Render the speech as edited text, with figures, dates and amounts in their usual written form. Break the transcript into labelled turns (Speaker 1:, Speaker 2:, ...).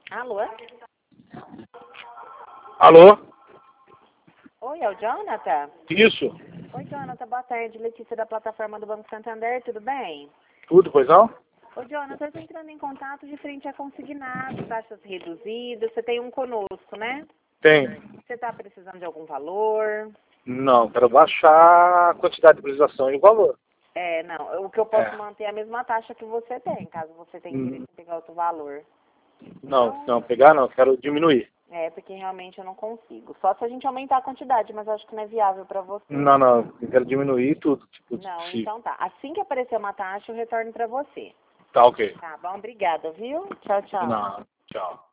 Speaker 1: Alô?
Speaker 2: Alô?
Speaker 1: Oi, é o Jonathan?
Speaker 2: Isso?
Speaker 1: Oi, Jonathan, boa tarde. Letícia da plataforma do Banco Santander, tudo bem?
Speaker 2: Tudo, pois não?
Speaker 1: Ô, Jonathan, eu estou entrando em contato de frente a consignado, taxas reduzidas. Você tem um conosco, né?
Speaker 2: Tem.
Speaker 1: Você está precisando de algum valor?
Speaker 2: Não, quero baixar a quantidade de utilização e o valor.
Speaker 1: Não. O que eu posso
Speaker 2: É.
Speaker 1: manter é a mesma taxa que você tem, caso você tenha interesse em pegar outro valor.
Speaker 2: Não, pegar não, quero diminuir.
Speaker 1: Porque realmente eu não consigo. Só se a gente aumentar a quantidade, mas eu acho que não é viável para você.
Speaker 2: Não, eu quero diminuir tudo, tipo,
Speaker 1: Não,
Speaker 2: se...
Speaker 1: então tá. Assim que aparecer uma taxa, eu retorno para você.
Speaker 2: Tá ok.
Speaker 1: Tá bom, obrigada, viu? Tchau, tchau.
Speaker 2: Não, tchau.